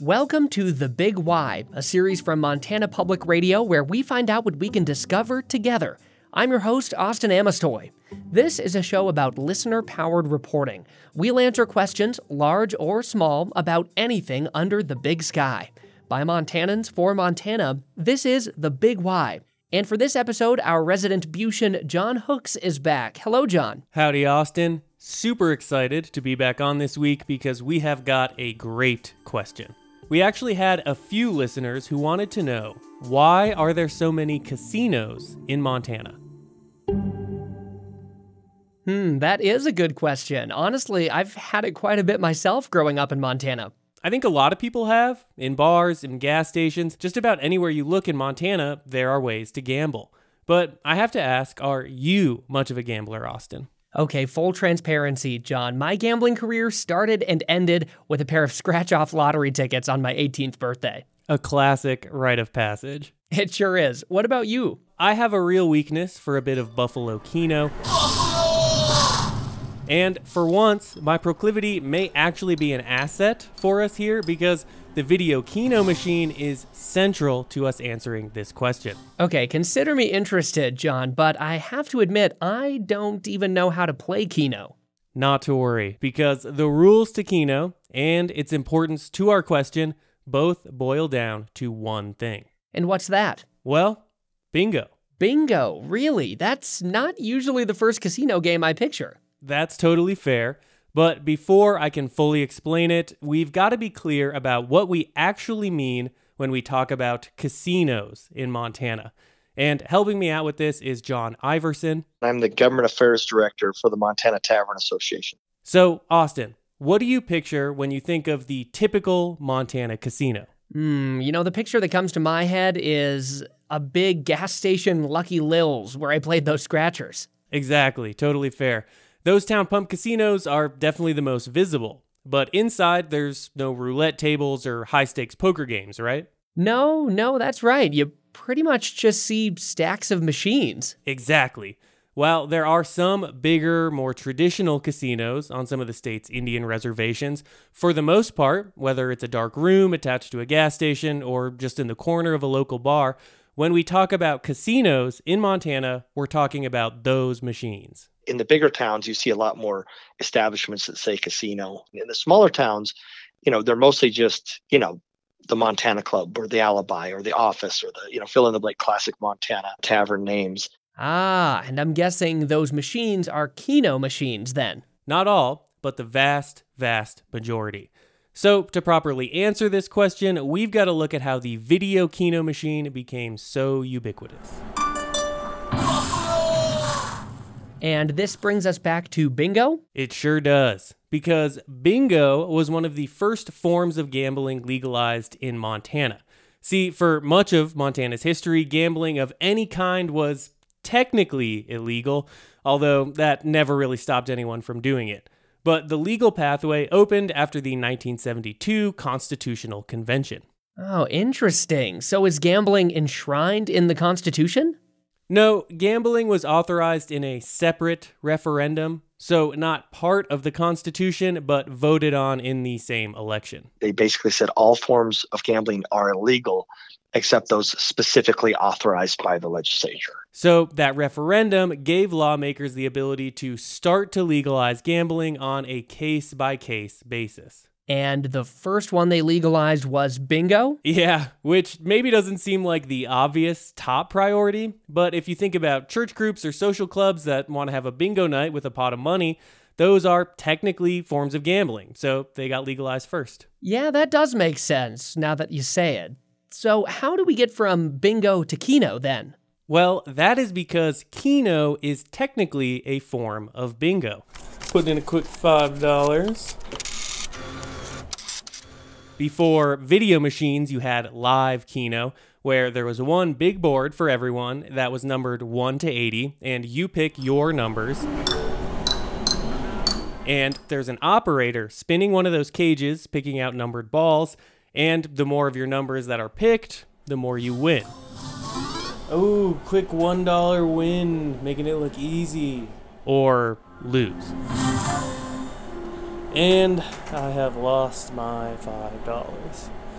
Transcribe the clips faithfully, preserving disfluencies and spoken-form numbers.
Welcome to The Big Why, a series from Montana Public Radio where we find out what we can discover together. I'm your host, Austin Amistoy. This is a show about listener-powered reporting. We'll answer questions, large or small, about anything under the big sky. By Montanans for Montana, this is The Big Why. And for this episode, our resident Bushian, John Hooks, is back. Hello, John. Howdy, Austin. Super excited to be back on this week because we have got a great question. We actually had a few listeners who wanted to know, why are there so many casinos in Montana? Hmm, that is a good question. Honestly, I've had it quite a bit myself growing up in Montana. I think a lot of people have. In bars, in gas stations, just about anywhere you look in Montana, there are ways to gamble. But I have to ask, are you much of a gambler, Austin? Okay, full transparency, John. My gambling career started and ended with a pair of scratch-off lottery tickets on my eighteenth birthday. A classic rite of passage. It sure is. What about you? I have a real weakness for a bit of Buffalo Keno. And for once, my proclivity may actually be an asset for us here because the video Keno machine is central to us answering this question. Okay, consider me interested, John, but I have to admit, I don't even know how to play Keno. Not to worry, because the rules to Keno and its importance to our question both boil down to one thing. And what's that? Well, bingo. Bingo, really? That's not usually the first casino game I picture. That's totally fair, but before I can fully explain it, we've got to be clear about what we actually mean when we talk about casinos in Montana. And helping me out with this is John Iverson. I'm the Government Affairs Director for the Montana Tavern Association. So, Austin, what do you picture when you think of the typical Montana casino? Hmm, you know, the picture that comes to my head is a big gas station Lucky Lil's where I played those scratchers. Exactly, totally fair. Those town pump casinos are definitely the most visible, but inside there's no roulette tables or high-stakes poker games, right? No, no, that's right. You pretty much just see stacks of machines. Exactly. While there are some bigger, more traditional casinos on some of the state's Indian reservations, for the most part, whether it's a dark room attached to a gas station or just in the corner of a local bar, when we talk about casinos in Montana, we're talking about those machines. In the bigger towns, you see a lot more establishments that say casino. In the smaller towns, you know, they're mostly just, you know, the Montana Club or the Alibi or the Office or the, you know, fill in the blank classic Montana tavern names. Ah, and I'm guessing those machines are Keno machines then. Not all, but the vast, vast majority. So to properly answer this question, we've got to look at how the video Keno machine became so ubiquitous. And this brings us back to bingo? It sure does, because bingo was one of the first forms of gambling legalized in Montana. See, for much of Montana's history, gambling of any kind was technically illegal, although that never really stopped anyone from doing it. But the legal pathway opened after the nineteen seventy-two Constitutional Convention. Oh, interesting. So is gambling enshrined in the Constitution? No, gambling was authorized in a separate referendum, so not part of the Constitution, but voted on in the same election. They basically said all forms of gambling are illegal, except those specifically authorized by the legislature. So that referendum gave lawmakers the ability to start to legalize gambling on a case-by-case basis. And the first one they legalized was bingo? Yeah, which maybe doesn't seem like the obvious top priority, but if you think about church groups or social clubs that want to have a bingo night with a pot of money, those are technically forms of gambling, so they got legalized first. Yeah, that does make sense, now that you say it. So how do we get from bingo to Keno then? Well, that is because Keno is technically a form of bingo. Put in a quick five dollars. Before video machines, you had live Keno, where there was one big board for everyone that was numbered one to eighty, and you pick your numbers. And there's an operator spinning one of those cages, picking out numbered balls, and the more of your numbers that are picked, the more you win. Oh, quick one dollar win, making it look easy. Or lose. And I have lost my five dollars.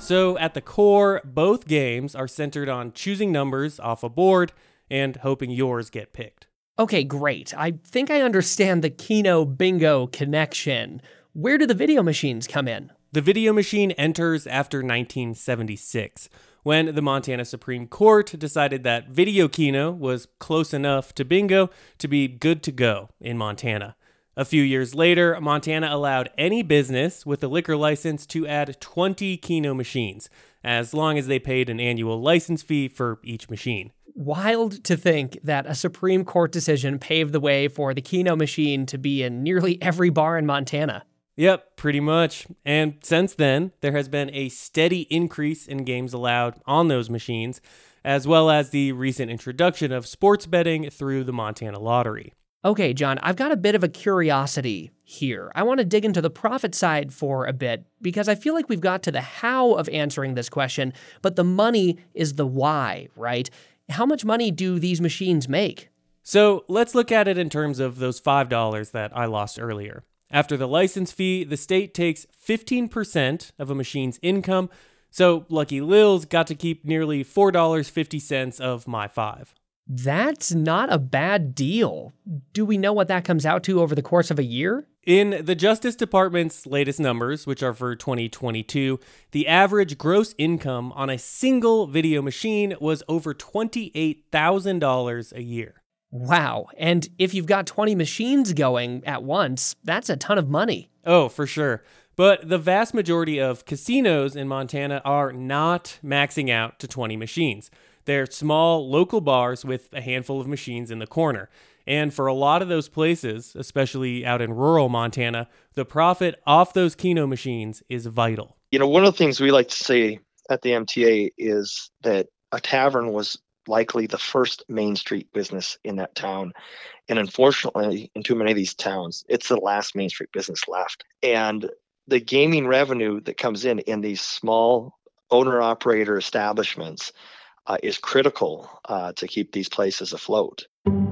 So at the core, both games are centered on choosing numbers off a board and hoping yours get picked. Okay, great. I think I understand the Keno Bingo connection. Where do the video machines come in? The video machine enters after nineteen seventy-six, when the Montana Supreme Court decided that Video Keno was close enough to bingo to be good to go in Montana. A few years later, Montana allowed any business with a liquor license to add twenty Keno machines, as long as they paid an annual license fee for each machine. Wild to think that a Supreme Court decision paved the way for the Keno machine to be in nearly every bar in Montana. Yep, pretty much. And since then, there has been a steady increase in games allowed on those machines, as well as the recent introduction of sports betting through the Montana Lottery. Okay, John, I've got a bit of a curiosity here. I want to dig into the profit side for a bit, because I feel like we've got to the how of answering this question, but the money is the why, right? How much money do these machines make? So let's look at it in terms of those five dollars that I lost earlier. After the license fee, the state takes fifteen percent of a machine's income, so Lucky Lil's got to keep nearly four dollars and fifty cents of my five. That's not a bad deal. Do we know what that comes out to over the course of a year? In the Justice Department's latest numbers, which are for twenty twenty-two, the average gross income on a single video machine was over twenty-eight thousand dollars a year. Wow, and if you've got twenty machines going at once, that's a ton of money. Oh, for sure. But the vast majority of casinos in Montana are not maxing out to twenty machines. They're small local bars with a handful of machines in the corner. And for a lot of those places, especially out in rural Montana, the profit off those Keno machines is vital. You know, one of the things we like to say at the M T A is that a tavern was likely the first Main Street business in that town. And unfortunately, in too many of these towns, it's the last Main Street business left. And the gaming revenue that comes in in these small owner-operator establishments uh, is critical uh, to keep these places afloat.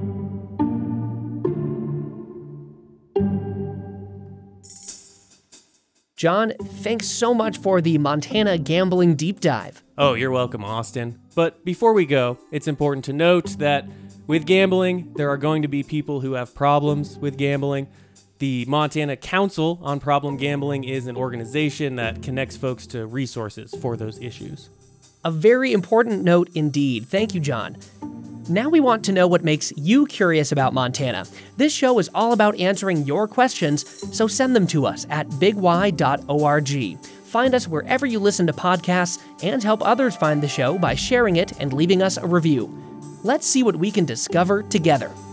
John, thanks so much for the Montana Gambling Deep Dive. Oh, you're welcome, Austin. But before we go, it's important to note that with gambling, there are going to be people who have problems with gambling. The Montana Council on Problem Gambling is an organization that connects folks to resources for those issues. A very important note indeed. Thank you, John. Now we want to know what makes you curious about Montana. This show is all about answering your questions, so send them to us at big y dot org. Find us wherever you listen to podcasts and help others find the show by sharing it and leaving us a review. Let's see what we can discover together.